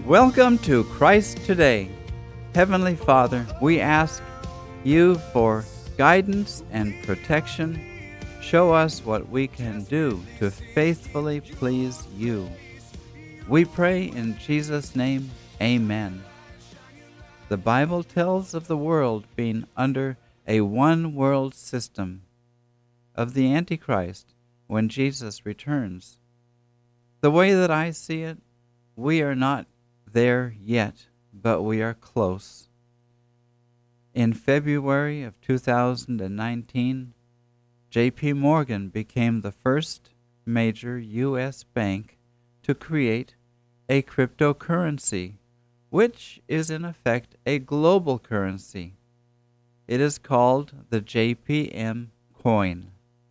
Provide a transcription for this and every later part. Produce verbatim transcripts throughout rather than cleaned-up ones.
Welcome to Christ Today. Heavenly Father, we ask you for guidance and protection. Show us what we can do to faithfully please you. We pray in Jesus' name, amen. The Bible tells of the world being under a one-world system, of the Antichrist when Jesus returns. The way that I see it, we are not there yet, but we are close. In February of two thousand nineteen, J P Morgan became the first major U S bank to create a cryptocurrency, which is in effect a global currency. It is called the J P M coin.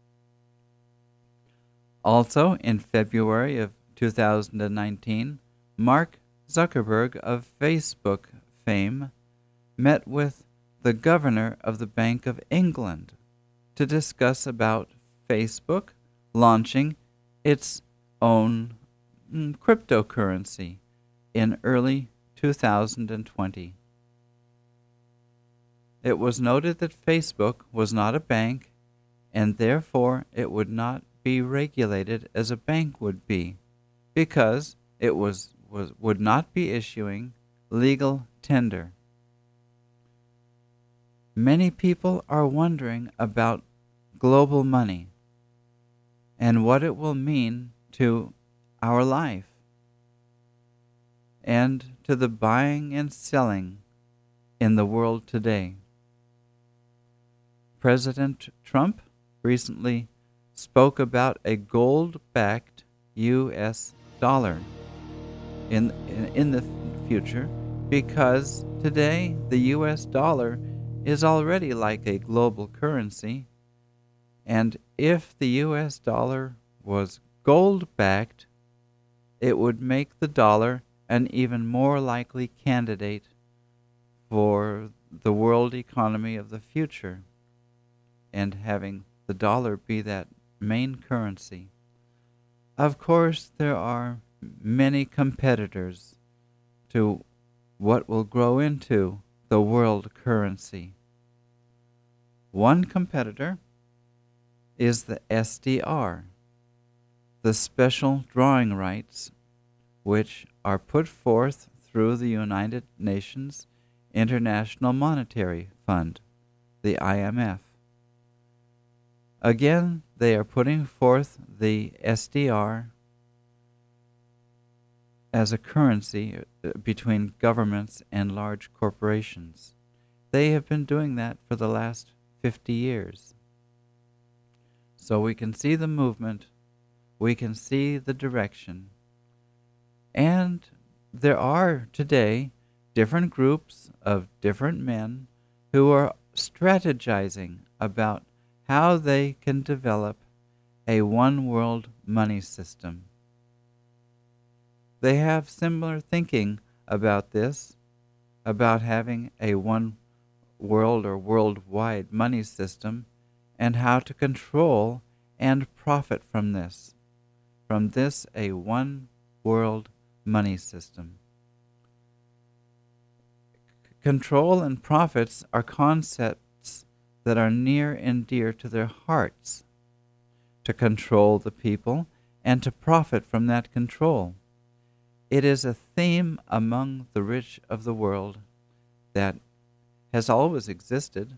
Also, in February of two thousand nineteen, Mark Zuckerberg of Facebook fame met with the governor of the Bank of England to discuss about Facebook launching its own mm, cryptocurrency in early two thousand twenty. It was noted that Facebook was not a bank, and therefore it would not be regulated as a bank would be, because it was, was would not be issuing legal tender. Many people are wondering about global money and what it will mean to our life and to the buying and selling in the world today. President Trump recently spoke about a gold-backed U S dollar in, in in the future, because today the U S dollar is already like a global currency, and if the U S dollar was gold-backed, it would make the dollar an even more likely candidate for the world economy of the future, and having the dollar be that main currency. Of course, there are many competitors to what will grow into the world currency. One competitor is the S D R, the special drawing rights, which are put forth through the United Nations International Monetary Fund, the I M F. Again, they are putting forth the S D R as a currency between governments and large corporations. They have been doing that for the last fifty years. So we can see the movement, we can see the direction, and there are today different groups of different men who are strategizing about how they can develop a one-world money system. They have similar thinking about this, about having a one world or worldwide money system, and how to control and profit from this, from this a one world money system. C- control and profits are concepts that are near and dear to their hearts, to control the people and to profit from that control. It is a theme among the rich of the world that has always existed,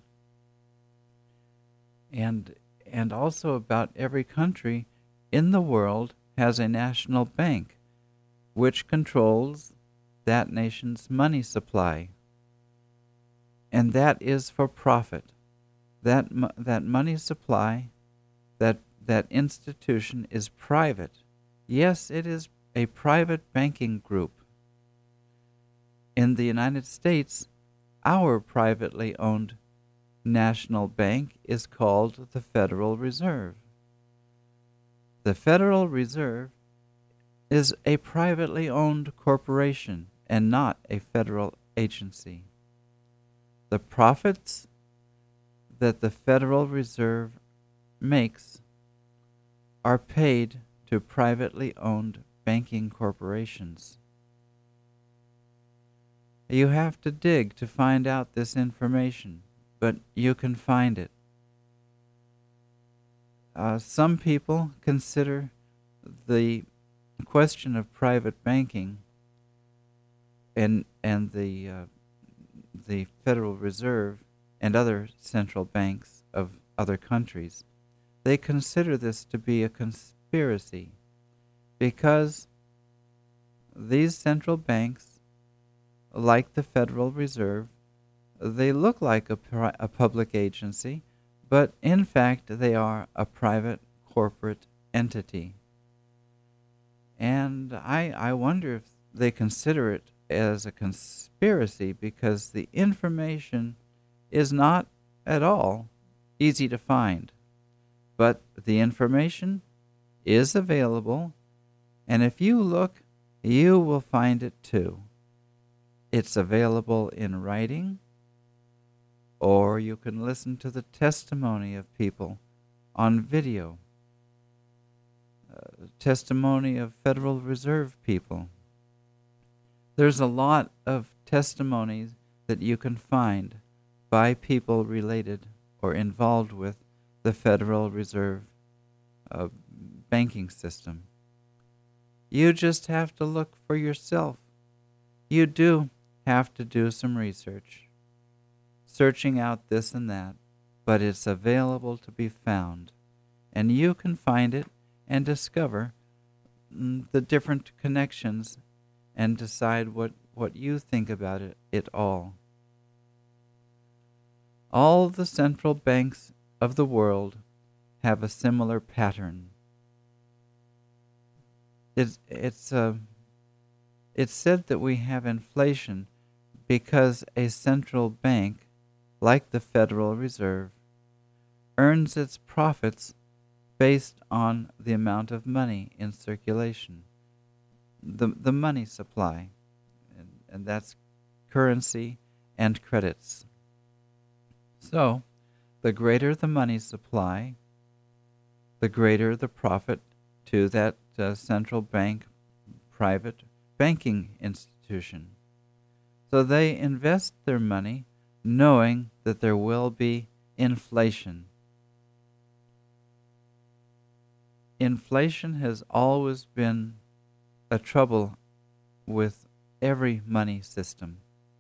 and and also about every country in the world has a national bank which controls that nation's money supply, and that is for profit. That that money supply, that that institution is private. Yes, it is a private banking group. In the United States, our privately owned national bank is called the Federal Reserve. The Federal Reserve is a privately owned corporation and not a federal agency. The profits that the Federal Reserve makes are paid to privately owned banking corporations. You have to dig to find out this information, but you can find it. Uh, some people consider the question of private banking and and the uh, the Federal Reserve and other central banks of other countries. They consider this to be a conspiracy because these central banks, like the Federal Reserve, they look like a, pri- a public agency, but in fact they are a private corporate entity. And I, I wonder if they consider it as a conspiracy because the information is not at all easy to find. But the information is available, and if you look, you will find it too. It's available in writing, or you can listen to the testimony of people on video, uh, testimony of Federal Reserve people. There's a lot of testimonies that you can find by people related or involved with the Federal Reserve uh, banking system. You just have to look for yourself. You do have to do some research, searching out this and that, but it's available to be found. And you can find it and discover mm, the different connections and decide what, what you think about it, it all. All the central banks of the world have a similar pattern. It's, it's, uh, it's said that we have inflation because a central bank, like the Federal Reserve, earns its profits based on the amount of money in circulation, the, the money supply, and, and that's currency and credits. So, the greater the money supply, the greater the profit to that uh, central bank private banking institution. So they invest their money knowing that there will be inflation. Inflation has always been a trouble with every money system.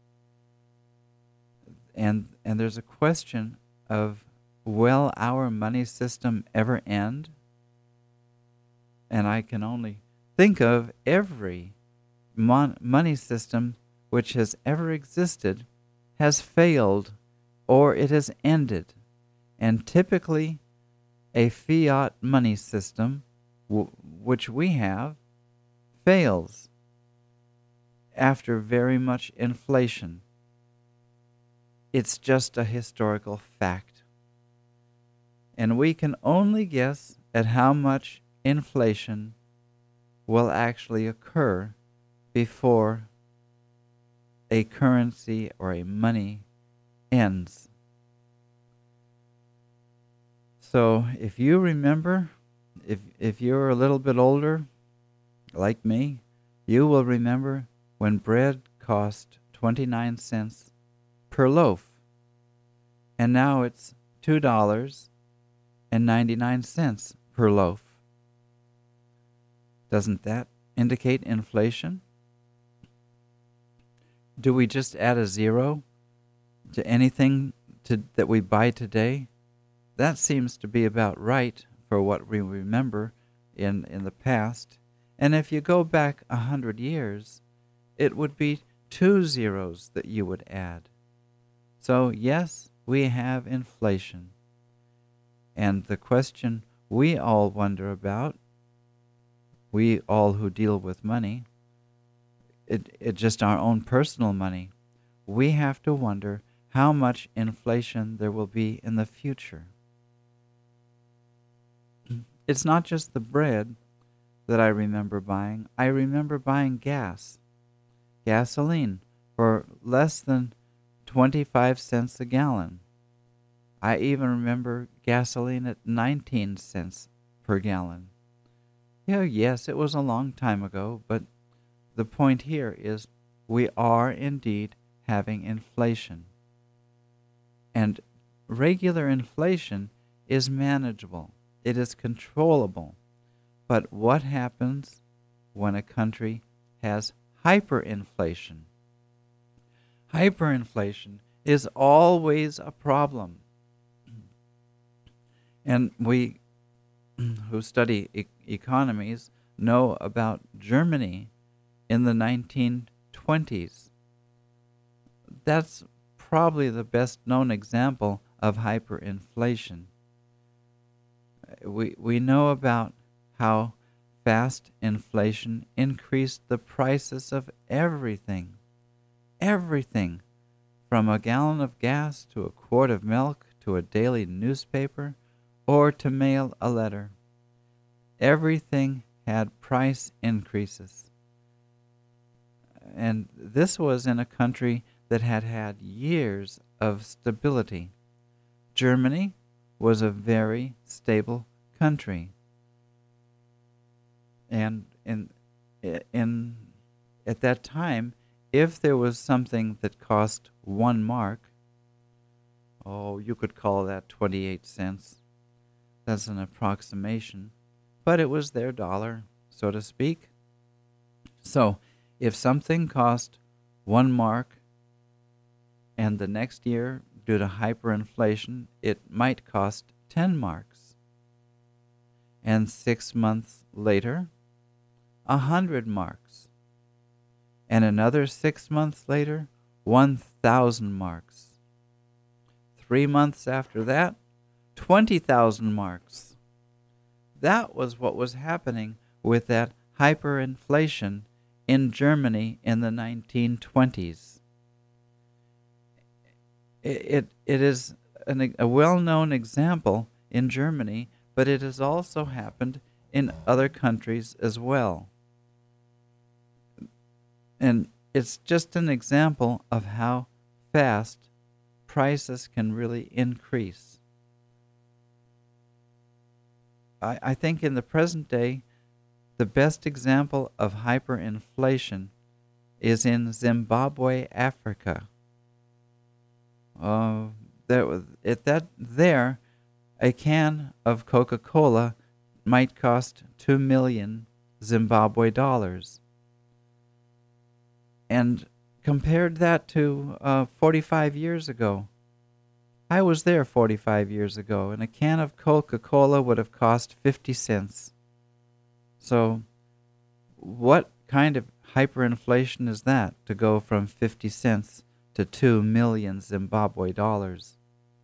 And and there's a question of, will our money system ever end? And I can only think of every mon- money system which has ever existed has failed or it has ended. And typically a fiat money system, w- which we have, fails after very much inflation. It's just a historical fact. And we can only guess at how much inflation will actually occur before a currency or a money ends. So if you remember, if if you're a little bit older, like me, you will remember when bread cost twenty-nine cents per loaf, and now it's two dollars and ninety-nine cents per loaf. Doesn't that indicate inflation? Do we just add a zero to anything to, that we buy today? That seems to be about right for what we remember in, in the past. And if you go back a hundred years, it would be two zeros that you would add. So yes, we have inflation. And the question we all wonder about, we all who deal with money, it, it just our own personal money, we have to wonder how much inflation there will be in the future. It's not just the bread that I remember buying. I remember buying gas, gasoline, for less than twenty-five cents a gallon. I even remember gasoline at nineteen cents per gallon. Yeah, yes, it was a long time ago, but the point here is we are indeed having inflation. And regular inflation is manageable. It is controllable. But what happens when a country has hyperinflation? Hyperinflation is always a problem. And we who study e- economies know about Germany in the nineteen twenties. That's probably the best known example of hyperinflation. We, we know about how fast inflation increased the prices of everything. Everything, from a gallon of gas to a quart of milk to a daily newspaper or to mail a letter. Everything had price increases. And this was in a country that had had years of stability. Germany was a very stable country. And in, in, at that time, if there was something that cost one mark, oh, you could call that twenty-eight cents. That's an approximation, but it was their dollar, so to speak. So, if something cost one mark, and the next year, due to hyperinflation, it might cost ten marks, and six months later, a hundred marks, and another six months later, one thousand marks. Three months after that, twenty thousand marks. That was what was happening with that hyperinflation in Germany in the nineteen twenties. It, it, it is an, a well-known example in Germany, but it has also happened in other countries as well. And it's just an example of how fast prices can really increase. I, I think in the present day, the best example of hyperinflation is in Zimbabwe, Africa. Uh, there, was- at that there, a can of Coca-Cola might cost two million Zimbabwe dollars. And compared that to uh, forty-five years ago. I was there forty-five years ago, and a can of Coca-Cola would have cost fifty cents. So what kind of hyperinflation is that, to go from fifty cents to two million Zimbabwe dollars?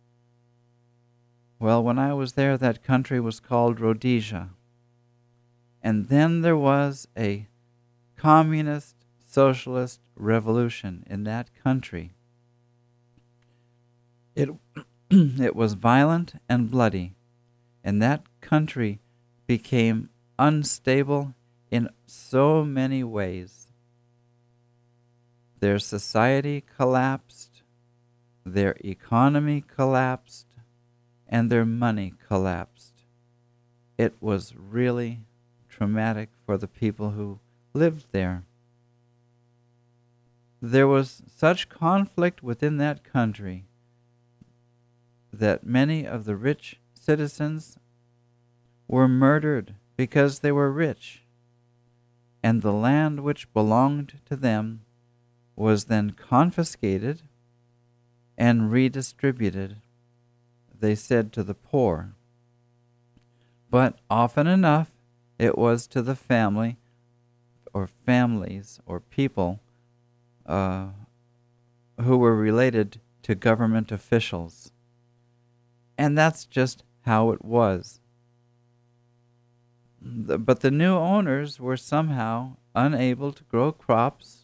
Well, when I was there, that country was called Rhodesia. And then there was a communist socialist revolution in that country. It, it was violent and bloody, and that country became unstable in so many ways. Their society collapsed, their economy collapsed, and their money collapsed. It was really traumatic for the people who lived there. There was such conflict within that country that many of the rich citizens were murdered because they were rich, and the land which belonged to them was then confiscated and redistributed, they said, to the poor. But often enough, it was to the family or families or people uh, who were related to government officials. And that's just how it was. The, but the new owners were somehow unable to grow crops,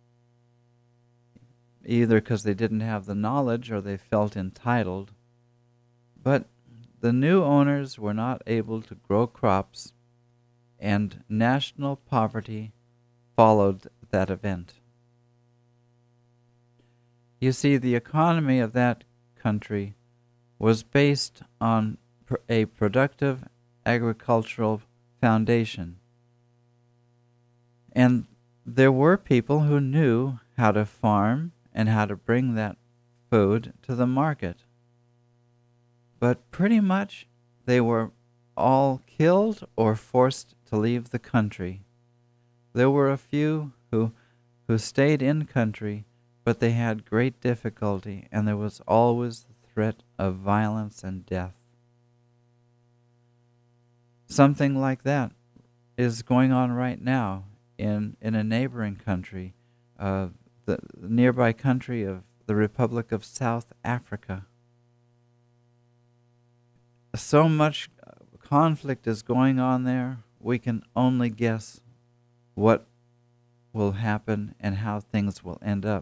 either because they didn't have the knowledge or they felt entitled. But the new owners were not able to grow crops, and national poverty followed that event. You see, the economy of that country was based on pr- a productive agricultural foundation. And there were people who knew how to farm and how to bring that food to the market. But pretty much they were all killed or forced to leave the country. There were a few who who stayed in country, but they had great difficulty, and there was always the threat of violence and death. Something like that is going on right now in, in a neighboring country, uh, the, the nearby country of the Republic of South Africa. So much conflict is going on there, we can only guess what will happen and how things will end up.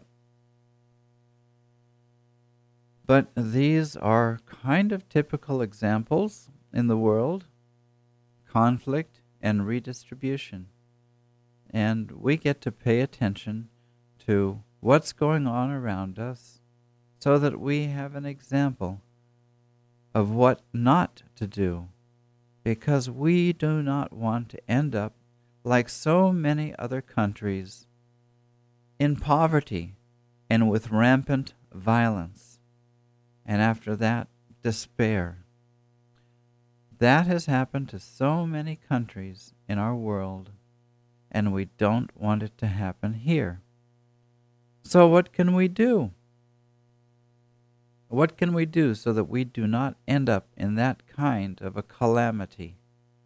But these are kind of typical examples in the world: conflict and redistribution. And we get to pay attention to what's going on around us so that we have an example of what not to do, because we do not want to end up like so many other countries in poverty and with rampant violence, and after that, despair. That has happened to so many countries in our world, and we don't want it to happen here. So what can we do? What can we do so that we do not end up in that kind of a calamity?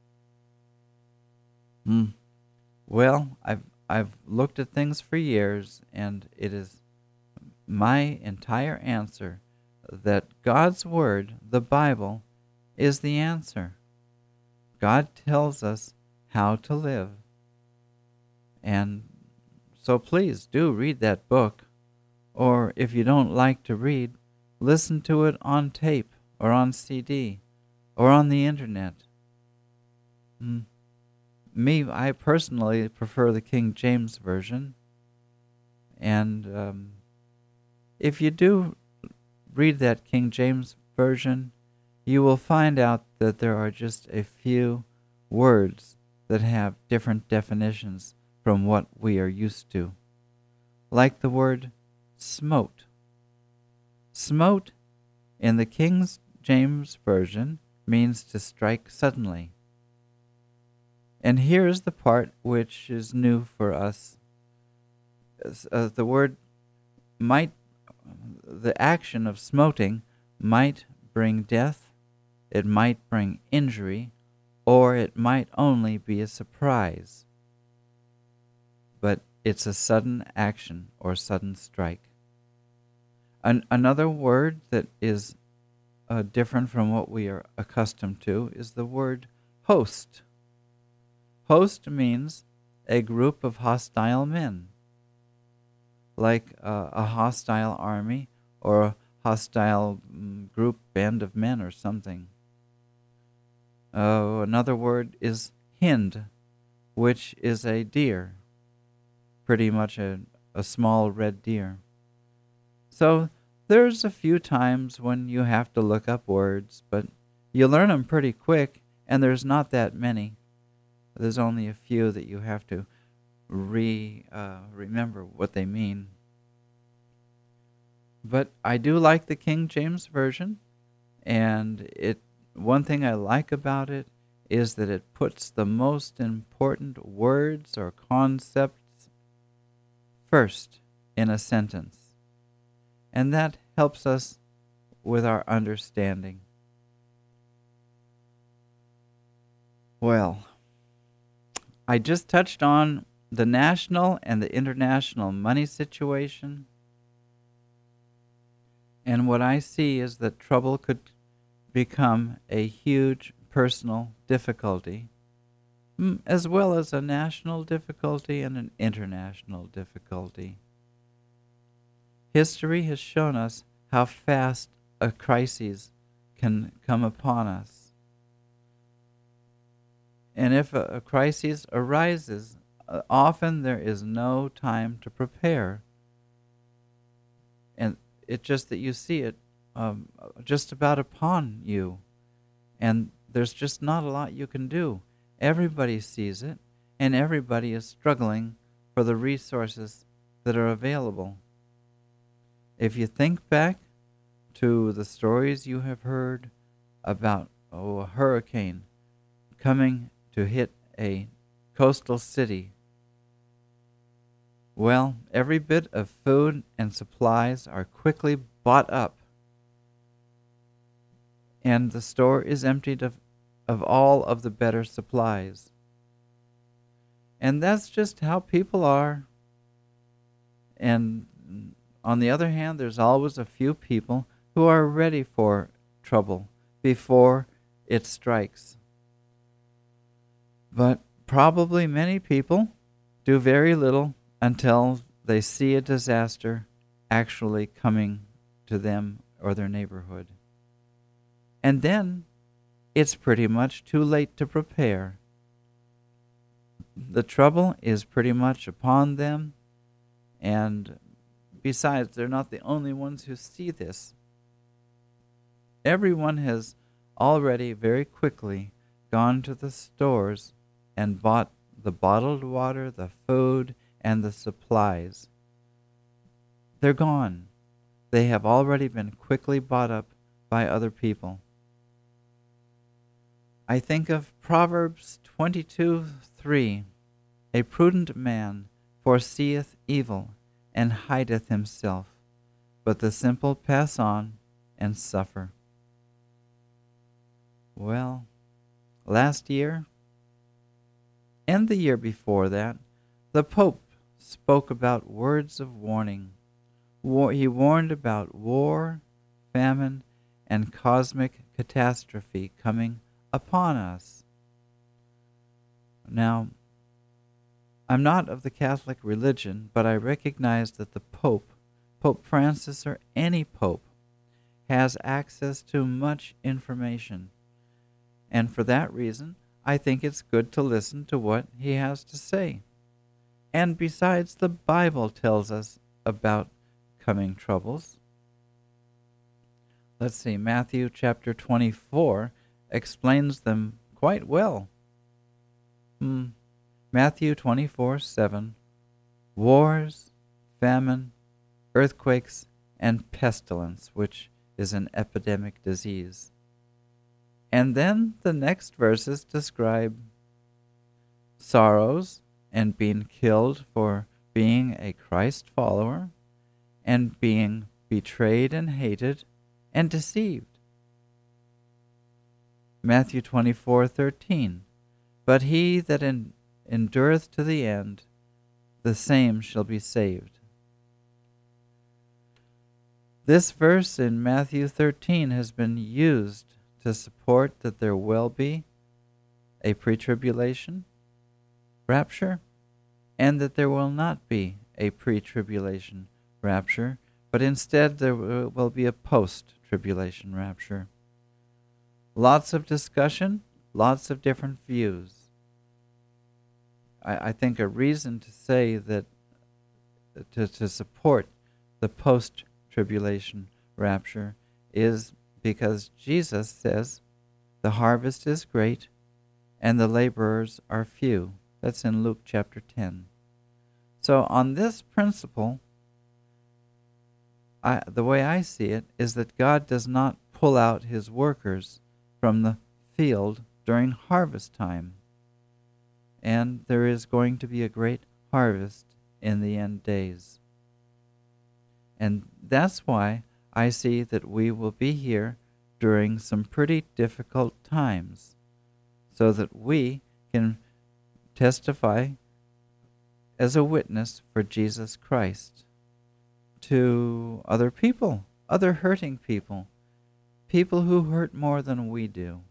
Hmm. Well, I've I've looked at things for years, and it is my entire answer that God's Word, the Bible, is the answer. God tells us how to live. And so please do read that book, or if you don't like to read, listen to it on tape or on C D or on the internet. Mm. Me, I personally prefer the King James Version. And um, if you do read that King James Version, you will find out that there are just a few words that have different definitions from what we are used to. Like the word smote. Smote in the King James Version means to strike suddenly. And here is the part which is new for us. Uh, the word might, the action of smoting might bring death, it might bring injury, or it might only be a surprise. But it's a sudden action or sudden strike. An- another word that is uh, different from what we are accustomed to is the word host. Host means a group of hostile men, like uh, a hostile army or a hostile um, group, band of men or something. Uh, another word is hind, which is a deer, pretty much a, a small red deer. So there's a few times when you have to look up words, but you learn them pretty quick, and there's not that many. There's only a few that you have to re uh, remember what they mean. But I do like the King James Version, and it one thing I like about it is that it puts the most important words or concepts first in a sentence. And that helps us with our understanding. Well, I just touched on the national and the international money situation. And what I see is that trouble could become a huge personal difficulty, as well as a national difficulty and an international difficulty. History has shown us how fast a crisis can come upon us. And if a, a crisis arises, uh, often there is no time to prepare. And it's just that you see it um, just about upon you. And there's just not a lot you can do. Everybody sees it, and everybody is struggling for the resources that are available. if you think back to the stories you have heard about oh, a hurricane coming to hit a coastal city, well, every bit of food and supplies are quickly bought up, and the store is emptied of, of all of the better supplies. And that's just how people are. And on the other hand, there's always a few people who are ready for trouble before it strikes. But probably many people do very little until they see a disaster actually coming to them or their neighborhood. And then it's pretty much too late to prepare. The trouble is pretty much upon them, and besides, they're not the only ones who see this. Everyone has already very quickly gone to the stores and bought the bottled water, the food, and the supplies. They're gone. They have already been quickly bought up by other people. I think of Proverbs twenty-two three. A prudent man foreseeth evil, and hideth himself, but the simple pass on and suffer. Well, last year, and the year before that, the Pope spoke about words of warning. War, he warned about war, famine, and cosmic catastrophe coming upon us. Now, I'm not of the Catholic religion, but I recognize that the Pope, Pope Francis or any Pope, has access to much information. And for that reason, I think it's good to listen to what he has to say. And besides, the Bible tells us about coming troubles. Let's see, Matthew chapter twenty-four explains them quite well. Hmm. Matthew twenty-four seven, wars, famine, earthquakes, and pestilence, which is an epidemic disease. And then the next verses describe sorrows and being killed for being a Christ follower and being betrayed and hated and deceived. Matthew twenty-four thirteen, but he that in endureth to the end, the same shall be saved. This verse in Matthew thirteen has been used to support that there will be a pre-tribulation rapture, and that there will not be a pre-tribulation rapture, but instead there will be a post-tribulation rapture. Lots of discussion, lots of different views. I, I think a reason to say that, to, to support the post-tribulation rapture is because Jesus says the harvest is great and the laborers are few. That's in Luke chapter ten. So on this principle, I, the way I see it is that God does not pull out his workers from the field during harvest time. And there is going to be a great harvest in the end days. And that's why I see that we will be here during some pretty difficult times, so that we can testify as a witness for Jesus Christ to other people, other hurting people, people who hurt more than we do.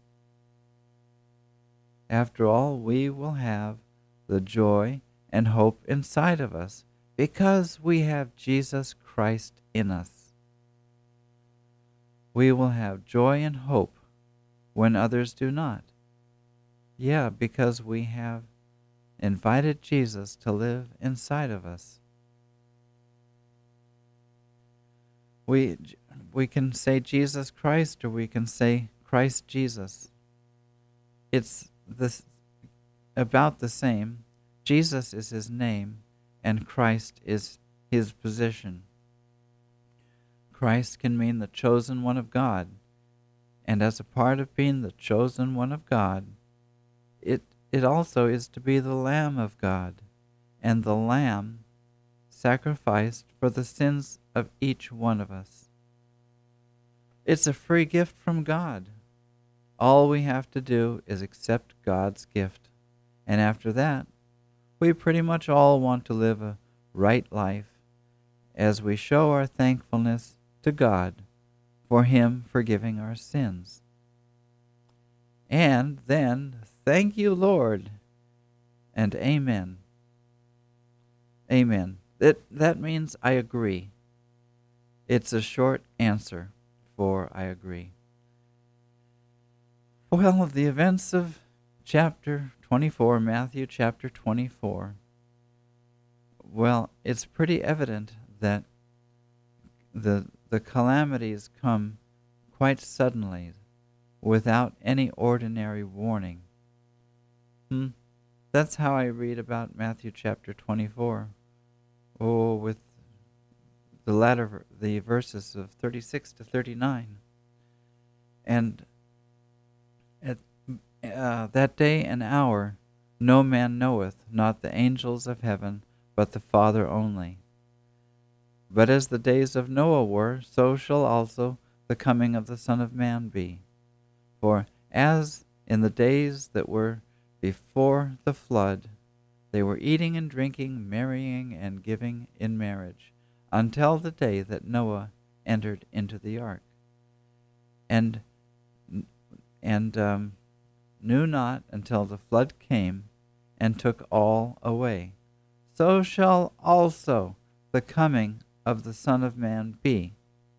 After all, we will have the joy and hope inside of us because we have Jesus Christ in us. We will have joy and hope when others do not. Yeah, because we have invited Jesus to live inside of us. We we can say Jesus Christ, or we can say Christ Jesus. It's this about the same. Jesus is his name, and Christ is his position. Christ can mean the chosen one of God. And as a part of being the chosen one of God, it, it also is to be the Lamb of God, and the Lamb sacrificed for the sins of each one of us. It's a free gift from God. All we have to do is accept God's gift. And after that, we pretty much all want to live a right life as we show our thankfulness to God for Him forgiving our sins. And then, thank you, Lord, and amen. Amen. That, that means I agree. It's a short answer for I agree. Well, the events of chapter twenty-four, Matthew chapter twenty-four, well, it's pretty evident that the the calamities come quite suddenly, without any ordinary warning. Hmm. That's how I read about Matthew chapter twenty-four. Oh, with the latter, the verses of thirty-six to thirty-nine. And at uh, that day and hour no man knoweth, not the angels of heaven, but the Father only. But as the days of Noah were, so shall also the coming of the Son of Man be. For as in the days that were before the flood, they were eating and drinking, marrying and giving in marriage, until the day that Noah entered into the ark, and and um, knew not until the flood came and took all away. So shall also the coming of the Son of Man be.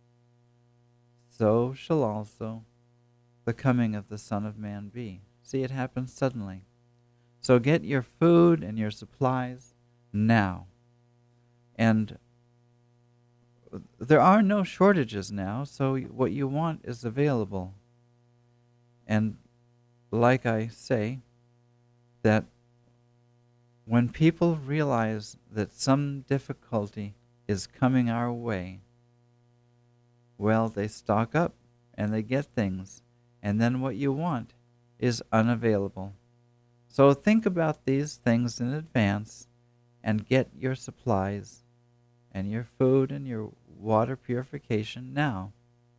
So shall also the coming of the Son of Man be. See, it happens suddenly. So get your food and your supplies now. And there are no shortages now, so what you want is available. And like I say, that when people realize that some difficulty is coming our way, well, they stock up and they get things, and then what you want is unavailable. So think about these things in advance and get your supplies and your food and your water purification now.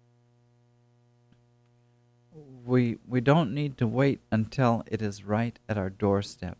We we don't need to wait until it is right at our doorstep.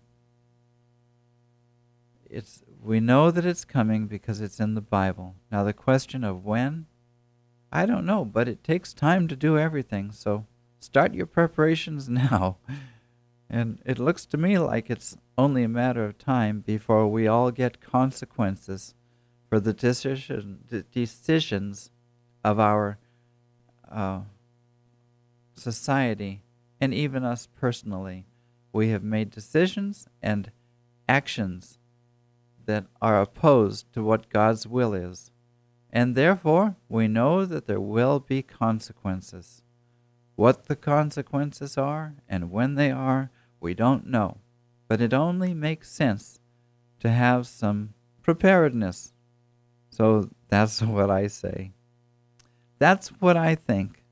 It's we know that it's coming because it's in the Bible. Now the question of when, I don't know, but it takes time to do everything, so start your preparations now. And it looks to me like it's only a matter of time before we all get consequences for the decision, the decisions of our uh, society, and even us personally. We have made decisions and actions that are opposed to what God's will is, and therefore we know that there will be consequences. What the consequences are and when they are, we don't know, but it only makes sense to have some preparedness. So that's what I say. That's what I think.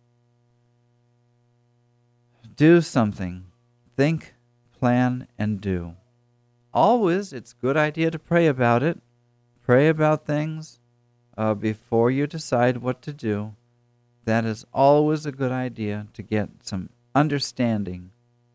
Do something. Think, plan, and do. Always, it's a good idea to pray about it. Pray about things uh, before you decide what to do. That is always a good idea to get some understanding.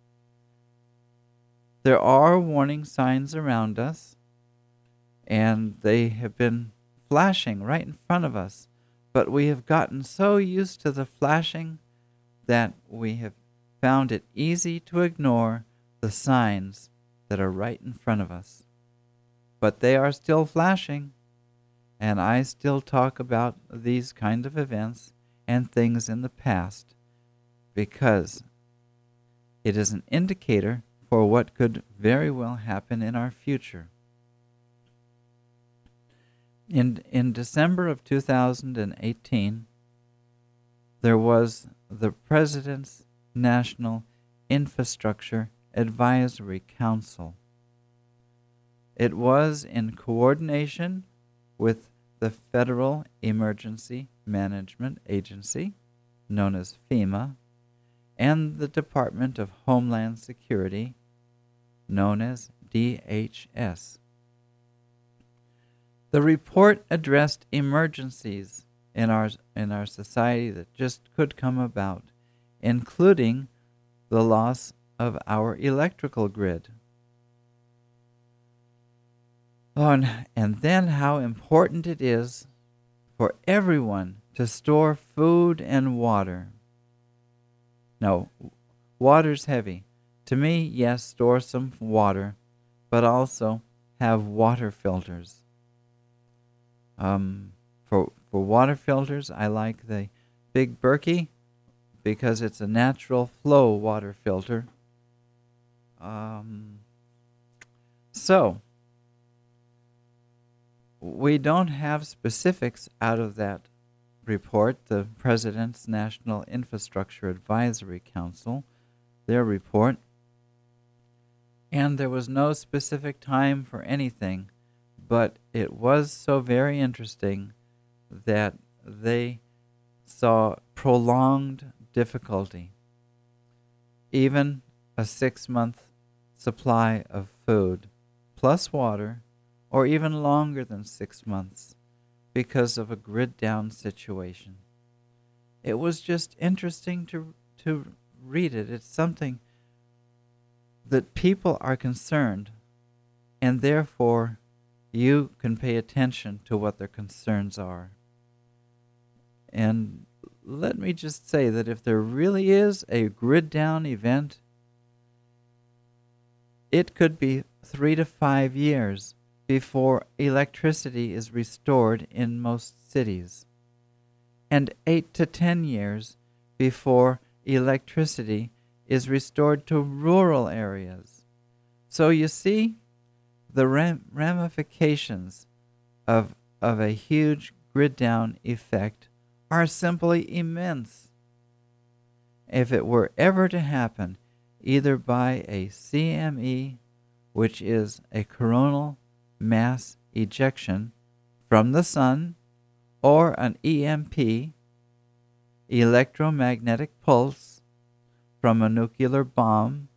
There are warning signs around us, and they have been flashing right in front of us. But we have gotten so used to the flashing that we have found it easy to ignore the signs that are right in front of us. But they are still flashing, and I still talk about these kind of events and things in the past because it is an indicator for what could very well happen in our future. In in December of two thousand eighteen, there was the President's National Infrastructure Advisory Council. It was in coordination with the Federal Emergency Management Agency, known as FEMA, and the Department of Homeland Security, known as D H S. The report addressed emergencies in our, in our society that just could come about, including the loss of our electrical grid. Oh, and, and then how important it is for everyone to store food and water. No, water's heavy. To me, yes, store some water, but also have water filters. Um, for for water filters, I like the Big Berkey because it's a natural flow water filter. Um, so, we don't have specifics out of that report, the President's National Infrastructure Advisory Council, their report, and there was no specific time for anything, but it was so very interesting that they saw prolonged difficulty. Even a six-month supply of food, plus water, or even longer than six months, because of a grid-down situation. It was just interesting to to read it. It's something that people are concerned, and therefore you can pay attention to what their concerns are. And let me just say that if there really is a grid-down event, it could be three to five years before electricity is restored in most cities, and eight to ten years before electricity is restored to rural areas. So you see, the ram- ramifications of, of a huge grid-down effect are simply immense. If it were ever to happen, either by a C M E, which is a coronal mass ejection from the sun, or an E M P, electromagnetic pulse, from a nuclear bomb,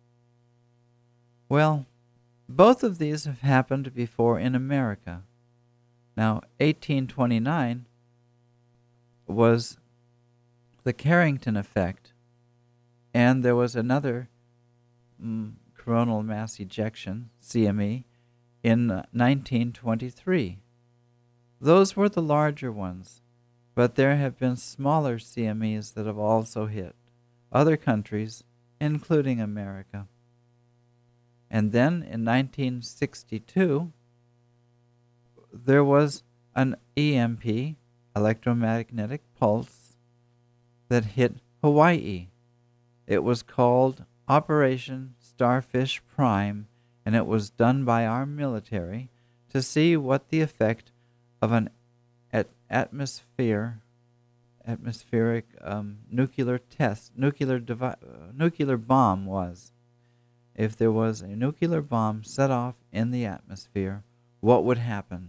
well, both of these have happened before in America. Now, eighteen twenty-nine was the Carrington effect, and there was another mm, coronal mass ejection, C M E, in nineteen twenty-three. Those were the larger ones, but there have been smaller C M Es that have also hit other countries, including America. And then in nineteen sixty-two, there was an E M P, electromagnetic pulse, that hit Hawaii. It was called Operation Starfish Prime, and it was done by our military to see what the effect of an at- atmosphere, atmospheric um, nuclear test, nuclear devi- uh, nuclear bomb was. If there was a nuclear bomb set off in the atmosphere, what would happen?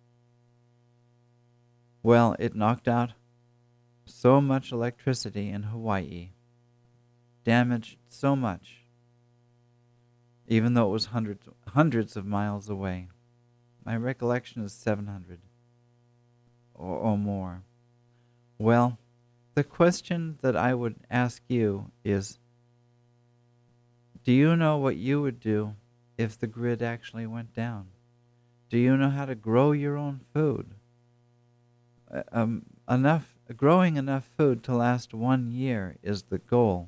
Well, it knocked out so much electricity in Hawaii, damaged so much, even though it was hundreds, hundreds of miles away. My recollection is seven hundred or, or more. Well, the question that I would ask you is, do you know what you would do if the grid actually went down? Do you know how to grow your own food? Uh, um, enough, growing enough food to last one year is the goal.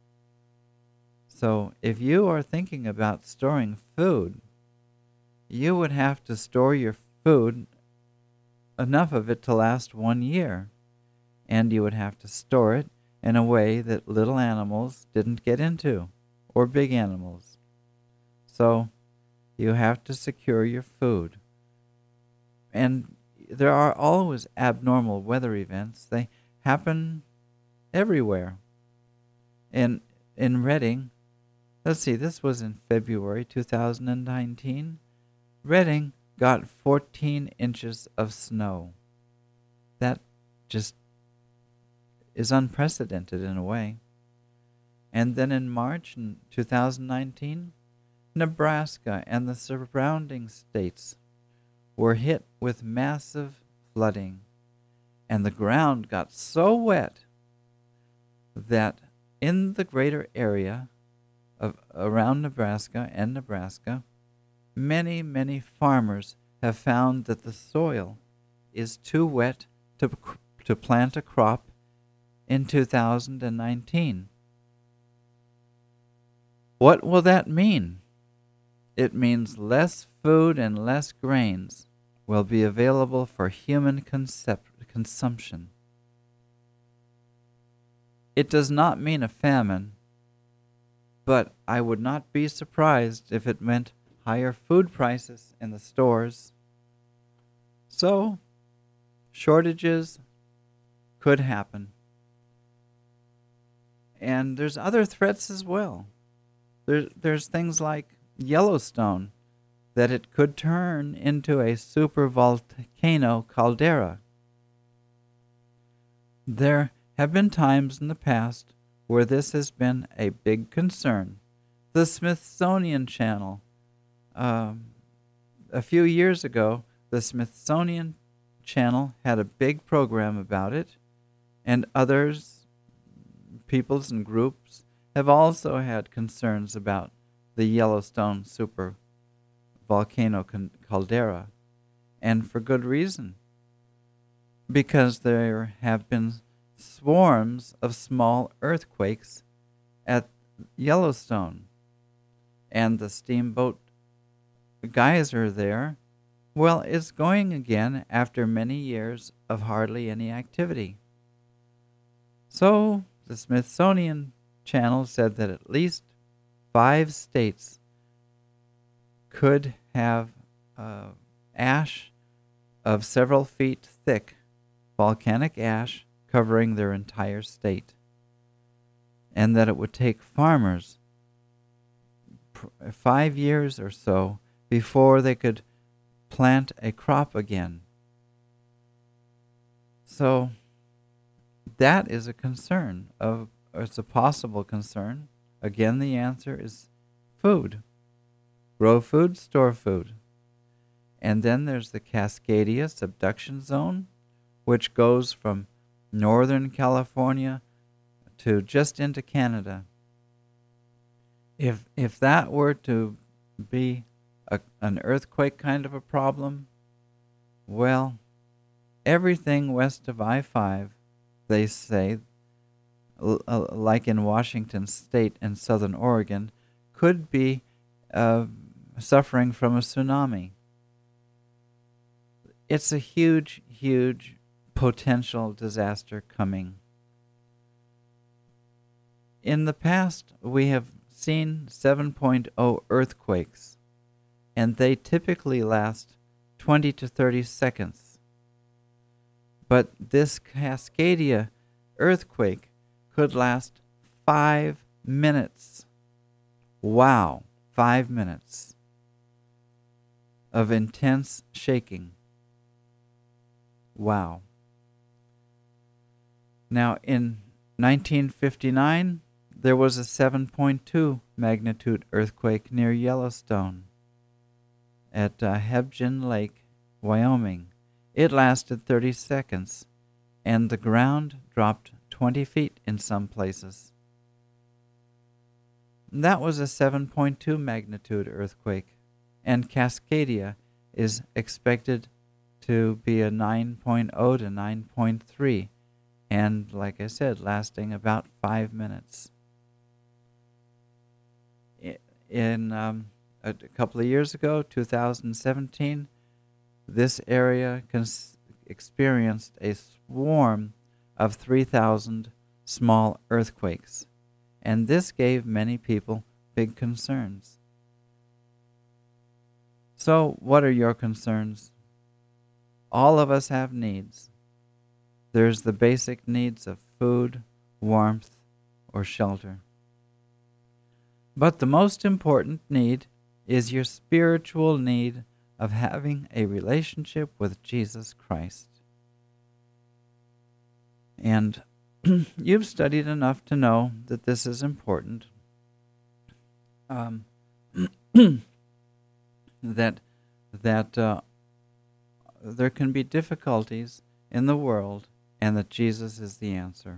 So if you are thinking about storing food, you would have to store your food, enough of it to last one year. And you would have to store it in a way that little animals didn't get into, or big animals. So you have to secure your food. And there are always abnormal weather events. They happen everywhere. In in Reading, let's see, this was in February two thousand nineteen. Reading got fourteen inches of snow. That just is unprecedented in a way. And then in March in two thousand nineteen, Nebraska and the surrounding states were hit with massive flooding, and the ground got so wet that in the greater area of around Nebraska and Nebraska, many, many farmers have found that the soil is too wet to, to plant a crop in two thousand nineteen. What will that mean? It means less food and less grains will be available for human concept, consumption. It does not mean a famine, but I would not be surprised if it meant higher food prices in the stores. So, shortages could happen. And there's other threats as well. There, there's things like Yellowstone, that it could turn into a supervolcano caldera. There have been times in the past where this has been a big concern. The Smithsonian Channel, um, a few years ago, the Smithsonian Channel had a big program about it, and others, peoples and groups, have also had concerns about the Yellowstone super volcano caldera, and for good reason, because there have been swarms of small earthquakes at Yellowstone, and the Steamboat Geyser there, well, is going again after many years of hardly any activity. So the Smithsonian Channel said that at least five states could have uh, ash of several feet thick, volcanic ash covering their entire state, and that it would take farmers pr- five years or so before they could plant a crop again. So that is a concern of, or it's a possible concern. Again, the answer is food. Grow food, store food. And then there's the Cascadia subduction zone, which goes from northern California to just into Canada. If if that were to be a, an earthquake kind of a problem, well, everything west of I five, they say, l- uh, like in Washington State and southern Oregon, could be uh, suffering from a tsunami. It's a huge, huge potential disaster coming. In the past, we have seen seven point oh earthquakes, and they typically last twenty to thirty seconds. But this Cascadia earthquake could last five minutes. Wow, five minutes of intense shaking. Wow. Now, in nineteen fifty-nine, there was a seven point two magnitude earthquake near Yellowstone at uh, Hebgen Lake, Wyoming. It lasted thirty seconds, and the ground dropped twenty feet in some places. That was a seven point two magnitude earthquake, and Cascadia is expected to be a nine point oh to nine point three, and like I said, lasting about five minutes. In um, a couple of years ago, two thousand seventeen, this area cons- experienced a swarm of three thousand small earthquakes, and this gave many people big concerns. So, what are your concerns? All of us have needs. There's the basic needs of food, warmth, or shelter. But the most important need is your spiritual need of having a relationship with Jesus Christ. And you've studied enough to know that this is important. Um, that that uh, there can be difficulties in the world, and that Jesus is the answer.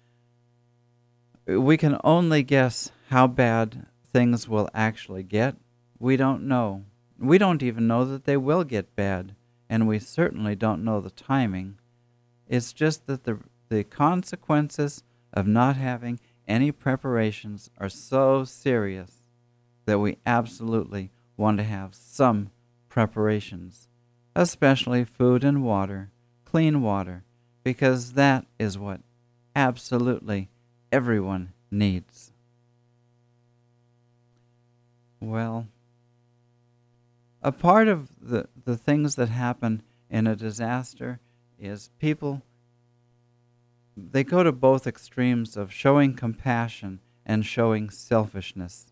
We can only guess how bad things will actually get. We don't know. We don't even know that they will get bad, and we certainly don't know the timing. It's just that the the consequences of not having any preparations are so serious that we absolutely want to have some preparations, especially food and water, clean water, because that is what absolutely everyone needs. Well, a part of the, the things that happen in a disaster is people, they go to both extremes of showing compassion and showing selfishness.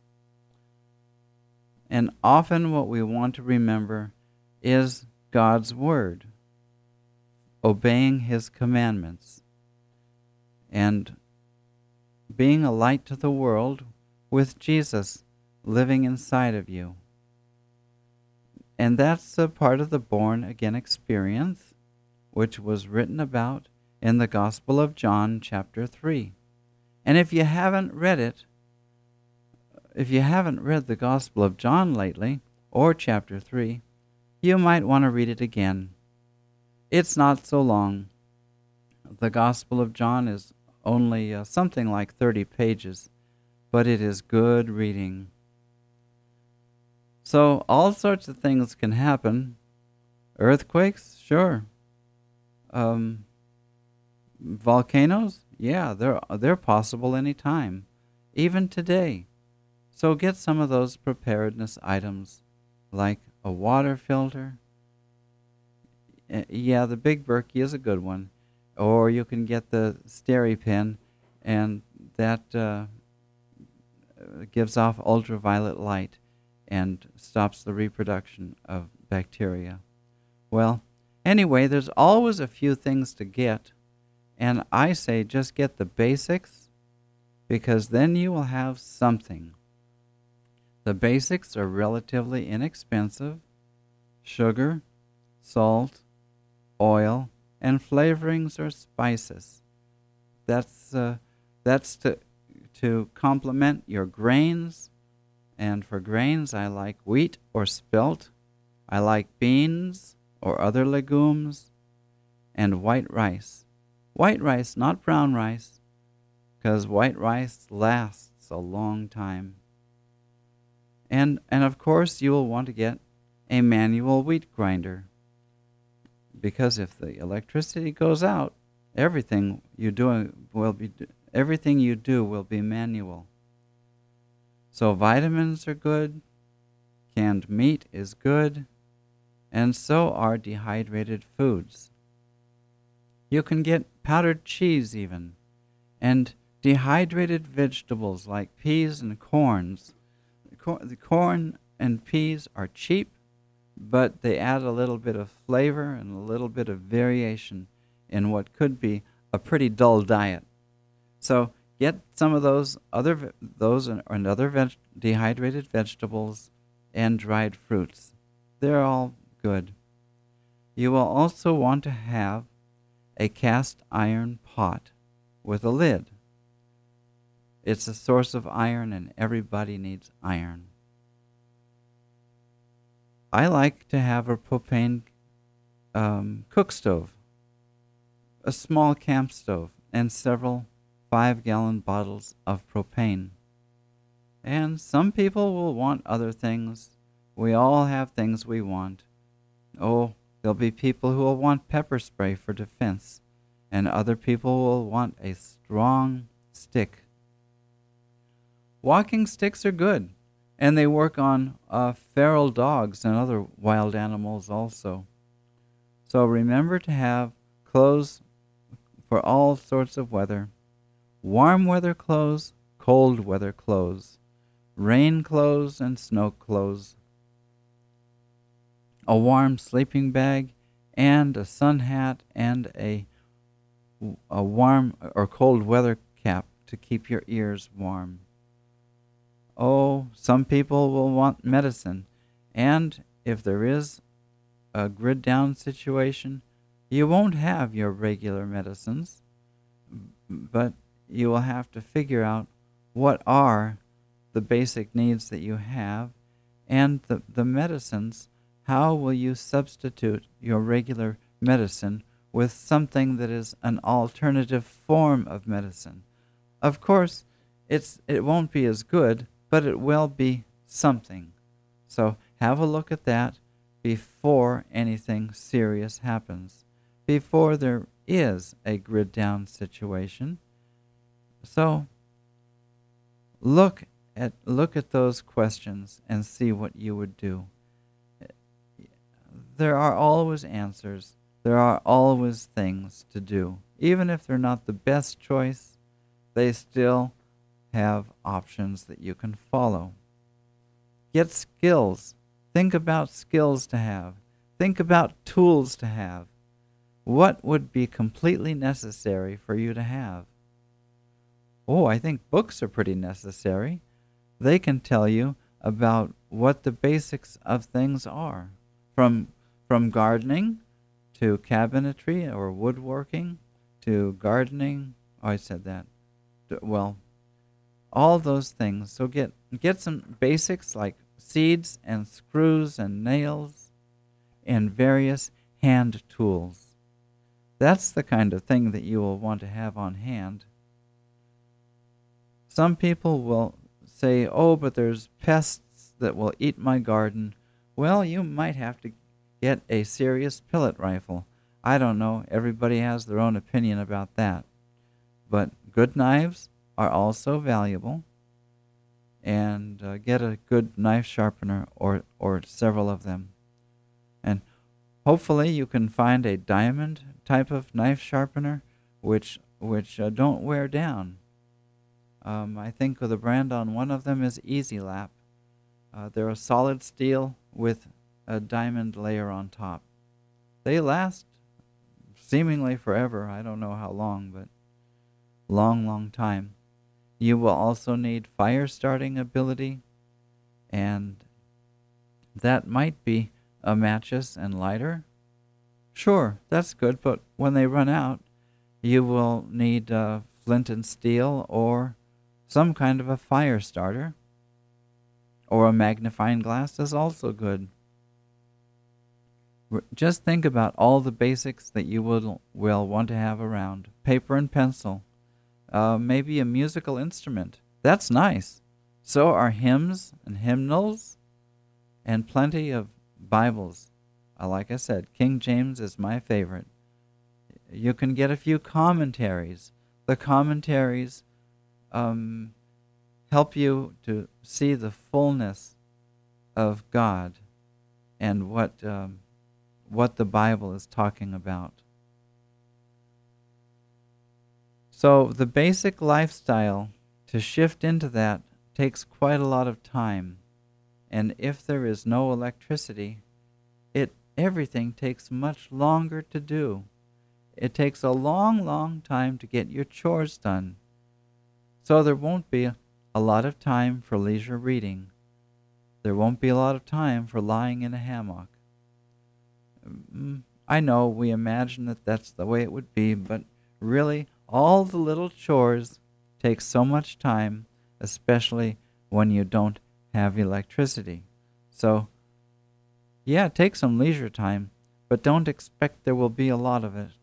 And often what we want to remember is God's Word, obeying His commandments, and being a light to the world with Jesus living inside of you. And that's a part of the born-again experience, which was written about in the Gospel of John, chapter three. And if you haven't read it, if you haven't read the Gospel of John lately, or chapter three, you might want to read it again. It's not so long. The Gospel of John is only uh, something like thirty pages, but it is good reading. So all sorts of things can happen. Earthquakes, sure. Um, volcanoes, yeah, they're they're possible any time, even today. So get some of those preparedness items, like a water filter. Uh, yeah, the Big Berkey is a good one. Or you can get the SteriPen, and that uh, gives off ultraviolet light and stops the reproduction of bacteria. Well, anyway, there's always a few things to get, and I say just get the basics, because then you will have something. The basics are relatively inexpensive: sugar, salt, oil, and flavorings or spices. That's uh, that's to to complement your grains. And for grains, I like wheat or spelt. I like beans or other legumes, and white rice. White rice, not brown rice, because white rice lasts a long time. And and of course, you will want to get a manual wheat grinder, because if the electricity goes out, everything you do will be everything you do will be manual. So vitamins are good, canned meat is good, and so are dehydrated foods. You can get powdered cheese even, and dehydrated vegetables like peas and corns. The corn and peas are cheap, but they add a little bit of flavor and a little bit of variation in what could be a pretty dull diet. So get some of those other those and, and other veg, dehydrated vegetables and dried fruits. They're all good. You will also want to have a cast iron pot with a lid. It's a source of iron, and everybody needs iron. I like to have a propane um, cook stove, a small camp stove, and several five-gallon bottles of propane. And some people will want other things. We all have things we want. Oh, there'll be people who will want pepper spray for defense, and other people will want a strong stick. Walking sticks are good, and they work on uh, feral dogs and other wild animals also. So remember to have clothes for all sorts of weather. Warm weather clothes, cold weather clothes, rain clothes, and snow clothes. a warm sleeping bag, and a sun hat, and a, a warm or cold weather cap to keep your ears warm. Oh, some people will want medicine, and if there is a grid down situation, you won't have your regular medicines, but you will have to figure out what are the basic needs that you have, and the, the medicines, how will you substitute your regular medicine with something that is an alternative form of medicine. Of course, it's it won't be as good, but it will be something. So have a look at that before anything serious happens, before there is a grid down situation. So look at look at those questions and see what you would do. There are always answers. There are always things to do. Even if they're not the best choice, they still have options that you can follow. Get skills. Think about skills to have. Think about tools to have. What would be completely necessary for you to have? Oh, I think books are pretty necessary. They can tell you about what the basics of things are, from from gardening to cabinetry or woodworking to gardening. Oh, I said that. Well, all those things. So get get some basics like seeds and screws and nails and various hand tools. That's the kind of thing that you will want to have on hand. Some people will say, oh, but there's pests that will eat my garden. Well, you might have to get a serious pellet rifle. I don't know. Everybody has their own opinion about that. But good knives are also valuable. And uh, get a good knife sharpener or, or several of them. And hopefully you can find a diamond type of knife sharpener which which uh, don't wear down. Um, I think the brand on one of them is Easy Lap. Uh, they're a solid steel with a diamond layer on top. They last seemingly forever. I don't know how long, but long, long time. You will also need fire starting ability, and that might be a matches and lighter. Sure, that's good, but when they run out, you will need uh, flint and steel or some kind of a fire starter, or a magnifying glass is also good. Just think about all the basics that you will, will want to have around. Paper and pencil, uh, maybe a musical instrument. That's nice. So are hymns and hymnals, and plenty of Bibles. Uh, like I said, King James is my favorite. You can get a few commentaries. The commentaries um, help you to see the fullness of God and what um, what the Bible is talking about. So the basic lifestyle, to shift into that, takes quite a lot of time. And if there is no electricity, it everything takes much longer to do. It takes a long, long time to get your chores done. So there won't be a lot of time for leisure reading. There won't be a lot of time for lying in a hammock. I know we imagine that that's the way it would be, but really, all the little chores take so much time, especially when you don't have electricity. So, yeah, take some leisure time, but don't expect there will be a lot of it.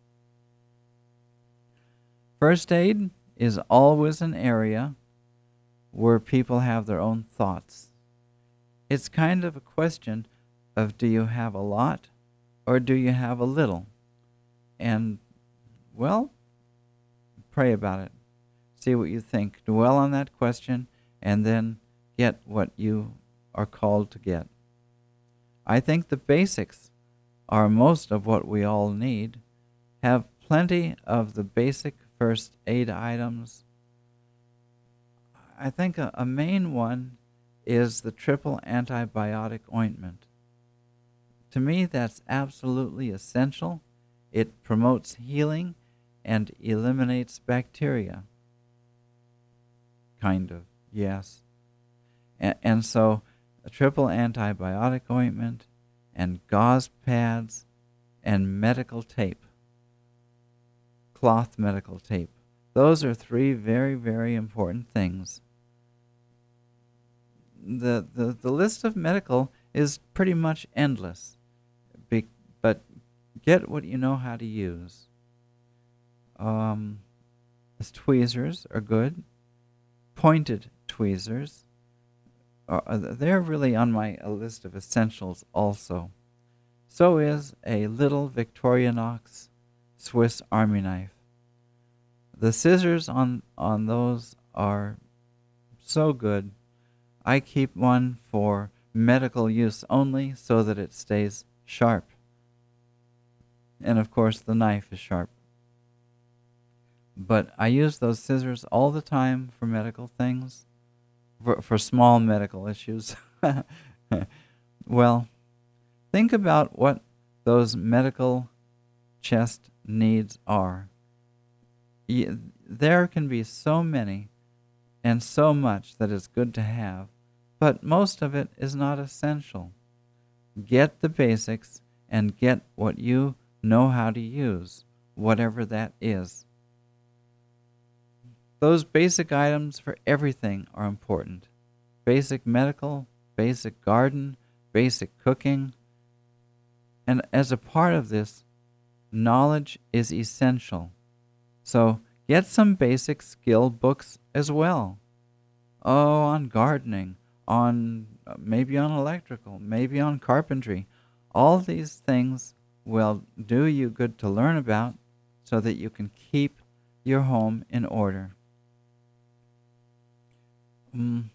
First aid is always an area where people have their own thoughts. It's kind of a question of, do you have a lot or do you have a little? And, well, pray about it. See what you think. Dwell on that question and then get what you are called to get. I think the basics are most of what we all need. Have plenty of the basic first aid items. I think a, a main one is the triple antibiotic ointment. to me, that's absolutely essential. It promotes healing and eliminates bacteria. Kind of, yes. And, and so a triple antibiotic ointment and gauze pads and medical tape, cloth medical tape. Those are three very, very important things. The, the, the list of medical is pretty much endless, Be, but get what you know how to use. Um, tweezers are good. Pointed tweezers, are, they're really on my uh, list of essentials also. So is a little Victorinox Swiss Army knife. The scissors on, on those are so good. I keep one for medical use only so that it stays sharp. And of course the knife is sharp. But I use those scissors all the time for medical things, for, for small medical issues. Well, think about what those medical chest needs are. Y- There can be so many and so much that is good to have, but most of it is not essential. Get the basics and get what you know how to use, whatever that is. Those basic items for everything are important. Basic medical, basic garden, basic cooking. And as a part of this, knowledge is essential. So get some basic skill books as well. Oh, on gardening, on uh, maybe on electrical, maybe on carpentry. All these things will do you good to learn about so that you can keep your home in order. Mm.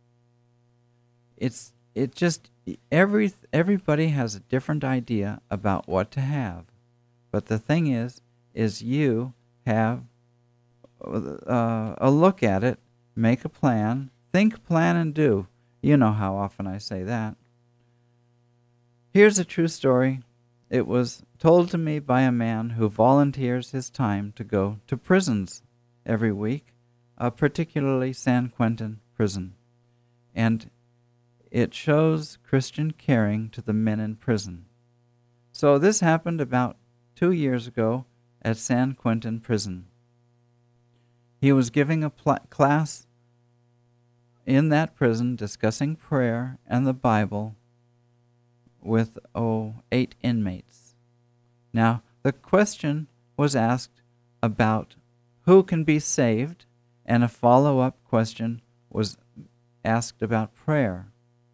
It's it just every everybody has a different idea about what to have, but the thing is, is you have uh, a look at it, make a plan, think, plan, and do. You know how often I say that. Here's a true story. It was told to me by a man who volunteers his time to go to prisons every week, uh, particularly San Quentin prison. And it shows Christian caring to the men in prison. So this happened about two years ago at San Quentin prison. He was giving a pl- class in that prison discussing prayer and the Bible with, oh, eight inmates. Now, the question was asked about who can be saved, and a follow-up question was asked about prayer.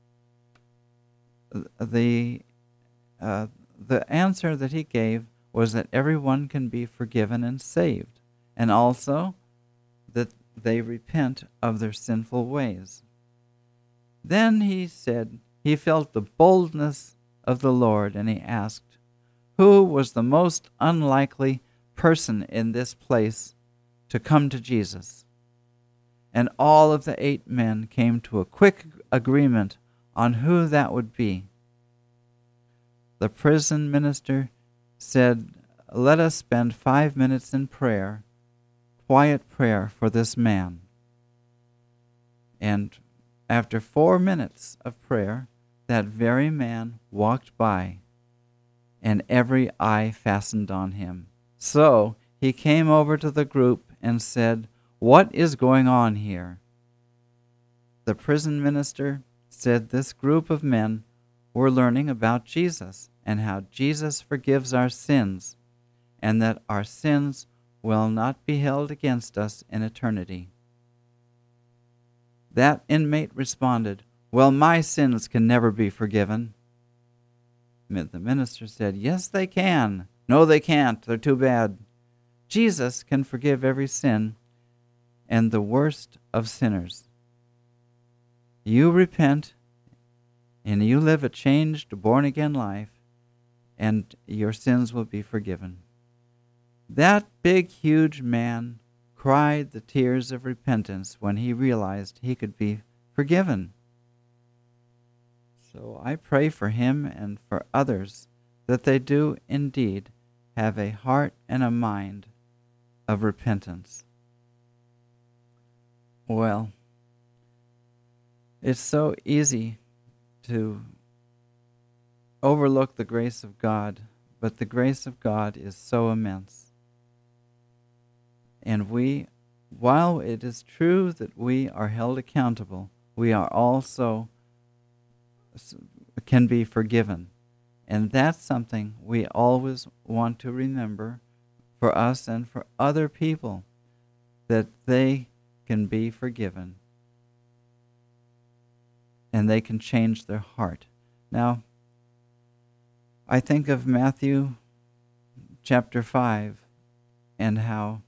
The, uh, the answer that he gave was that everyone can be forgiven and saved, and also that they repent of their sinful ways. Then he said he felt the boldness of the Lord, and he asked, who was the most unlikely person in this place to come to Jesus? And all of the eight men came to a quick agreement on who that would be. The prison minister said, let us spend five minutes in prayer, quiet prayer for this man. And after four minutes of prayer, that very man walked by, and every eye fastened on him. So he came over to the group and said, what is going on here? The prison minister said this group of men were learning about Jesus and how Jesus forgives our sins, and that our sins will not be held against us in eternity. That inmate responded, well, my sins can never be forgiven. The minister said, yes, they can. No, they can't. They're too bad. Jesus can forgive every sin and the worst of sinners. You repent and you live a changed, born-again life, and your sins will be forgiven. That big, huge man cried the tears of repentance when he realized he could be forgiven. So I pray for him and for others that they do indeed have a heart and a mind of repentance. Well, it's so easy to overlook the grace of God, but the grace of God is so immense. And we, while it is true that we are held accountable, we are also can be forgiven. And that's something we always want to remember for us and for other people, that they can be forgiven and they can change their heart. Now, I think of Matthew chapter five and how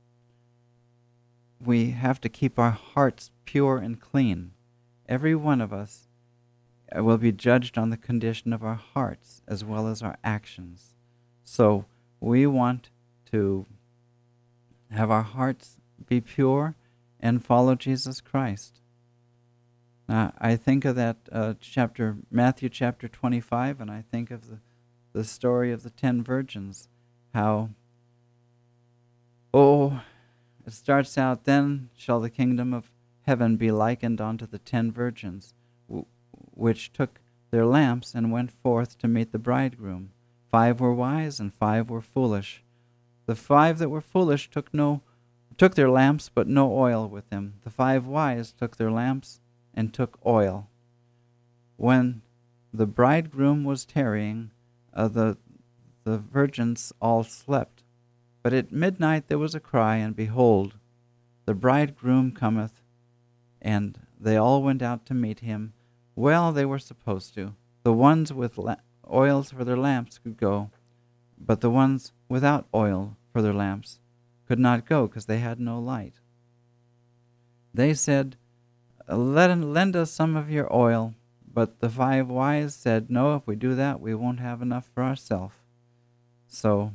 we have to keep our hearts pure and clean. Every one of us will be judged on the condition of our hearts as well as our actions. So we want to have our hearts be pure and follow Jesus Christ. Now, I think of that uh, chapter, Matthew chapter twenty-five, and I think of the, the story of the ten virgins, how, oh, it starts out, then shall the kingdom of heaven be likened unto the ten virgins, w- which took their lamps and went forth to meet the bridegroom. Five were wise and five were foolish. The five that were foolish took no took their lamps, but no oil with them. The five wise took their lamps and took oil. When the bridegroom was tarrying, uh, the the virgins all slept. But at midnight there was a cry, and behold, the bridegroom cometh, and they all went out to meet him. Well, they were supposed to. The ones with la- oils for their lamps could go, but the ones without oil for their lamps could not go because they had no light. They said, Let, lend us some of your oil. But the five wise said, no, if we do that, we won't have enough for ourselves. So,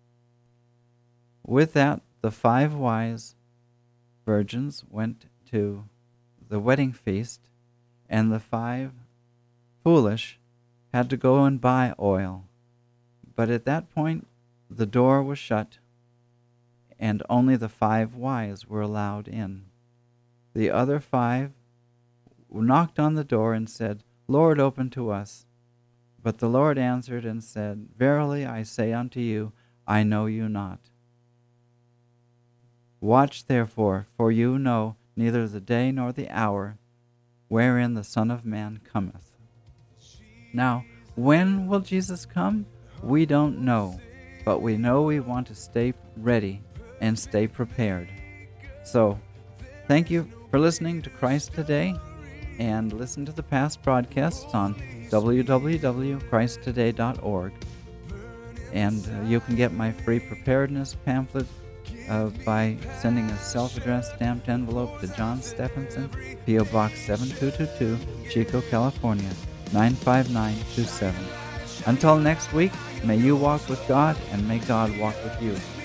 with that, the five wise virgins went to the wedding feast, and the five foolish had to go and buy oil. But at that point, the door was shut, and only the five wise were allowed in. The other five knocked on the door and said, Lord, open to us. But the Lord answered and said, Verily I say unto you, I know you not. Watch therefore, for you know neither the day nor the hour wherein the Son of Man cometh. Now, when will Jesus come? We don't know, but we know we want to stay ready and stay prepared. So, thank you for listening to Christ Today, and listen to the past broadcasts on w w w dot christ today dot org. And uh, you can get my free preparedness pamphlet uh, by sending a self-addressed stamped envelope to John Stephenson, P O Box seven two two two, Chico, California, nine five nine two seven. Until next week, may you walk with God, and may God walk with you.